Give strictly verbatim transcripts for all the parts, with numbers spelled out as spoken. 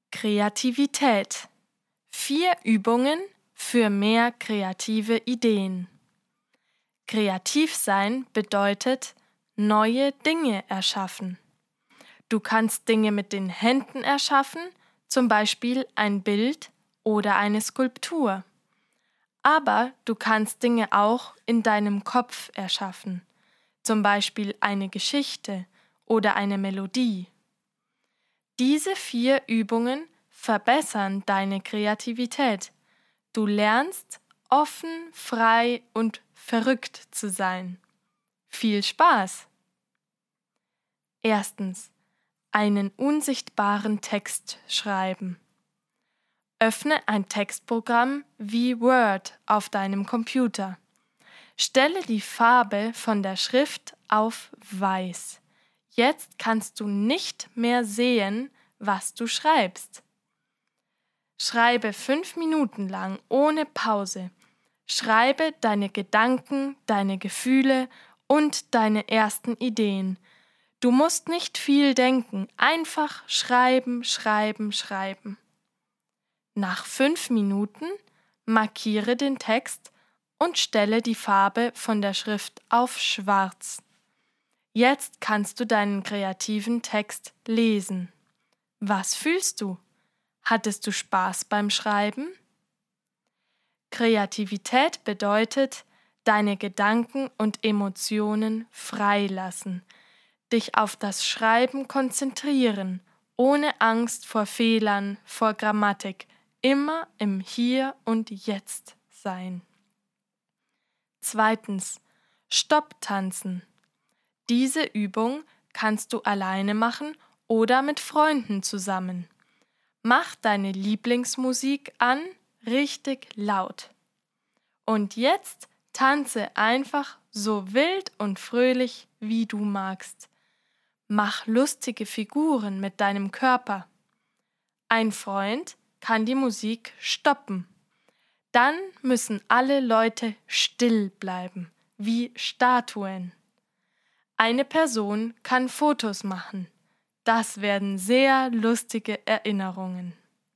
Kreativität. Vier Übungen für mehr kreative Ideen. Kreativ sein bedeutet neue Dinge erschaffen. Du kannst Dinge mit den Händen erschaffen, zum Beispiel ein Bild oder eine Skulptur. Aber du kannst Dinge auch in deinem Kopf erschaffen, zum Beispiel eine Geschichte oder eine Melodie. Diese vier Übungen verbessern deine Kreativität. Du lernst, offen, frei und verrückt zu sein. Viel Spaß! Erstens. Einen unsichtbaren Text schreiben. Öffne ein Textprogramm wie Word auf deinem Computer. Stelle die Farbe von der Schrift auf Weiß. Jetzt kannst du nicht mehr sehen, was du schreibst. Schreibe fünf Minuten lang ohne Pause. Schreibe deine Gedanken, deine Gefühle und deine ersten Ideen. Du musst nicht viel denken, einfach schreiben, schreiben, schreiben. Nach fünf Minuten markiere den Text und stelle die Farbe von der Schrift auf Schwarz. Jetzt kannst du deinen kreativen Text lesen. Was fühlst du? Hattest du Spaß beim Schreiben? Kreativität bedeutet, deine Gedanken und Emotionen freilassen, dich auf das Schreiben konzentrieren, ohne Angst vor Fehlern, vor Grammatik, immer im Hier und Jetzt sein. Zweitens. Stopptanzen. Diese Übung kannst du alleine machen oder mit Freunden zusammen. Mach deine Lieblingsmusik an, richtig laut. Und jetzt tanze einfach so wild und fröhlich, wie du magst. Mach lustige Figuren mit deinem Körper. Ein Freund kann die Musik stoppen. Dann müssen alle Leute still bleiben, wie Statuen. Eine Person kann Fotos machen. Das werden sehr lustige Erinnerungen.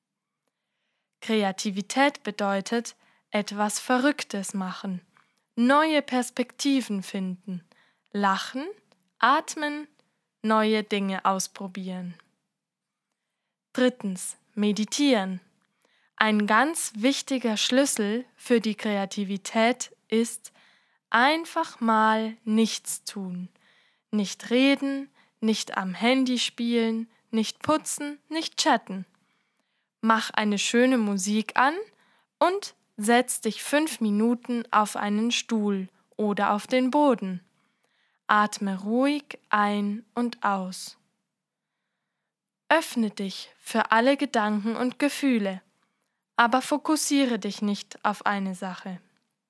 Kreativität bedeutet, etwas Verrücktes machen, neue Perspektiven finden, lachen, atmen, neue Dinge ausprobieren. Drittens. Meditieren. Ein ganz wichtiger Schlüssel für die Kreativität ist, einfach mal nichts tun. Nicht reden, nicht am Handy spielen, nicht putzen, nicht chatten. Mach eine schöne Musik an und setz dich fünf Minuten auf einen Stuhl oder auf den Boden. Atme ruhig ein und aus. Öffne dich für alle Gedanken und Gefühle, aber fokussiere dich nicht auf eine Sache.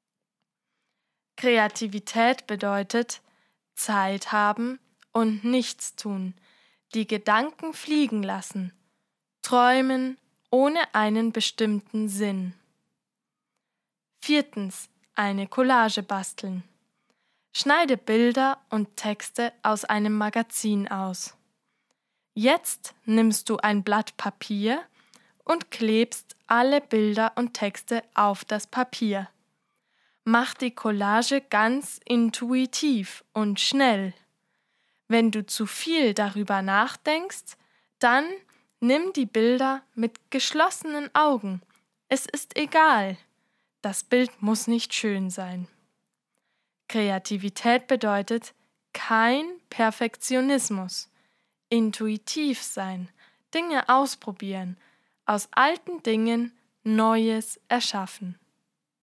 Kreativität bedeutet Zeit haben und nichts tun, die Gedanken fliegen lassen, träumen ohne einen bestimmten Sinn. Viertens. Eine Collage basteln. Schneide Bilder und Texte aus einem Magazin aus. Jetzt nimmst du ein Blatt Papier und klebst alle Bilder und Texte auf das Papier. Mach die Collage ganz intuitiv und schnell. Wenn du zu viel darüber nachdenkst, dann nimm die Bilder mit geschlossenen Augen. Es ist egal. Das Bild muss nicht schön sein. Kreativität bedeutet kein Perfektionismus. Intuitiv sein, Dinge ausprobieren, aus alten Dingen Neues erschaffen.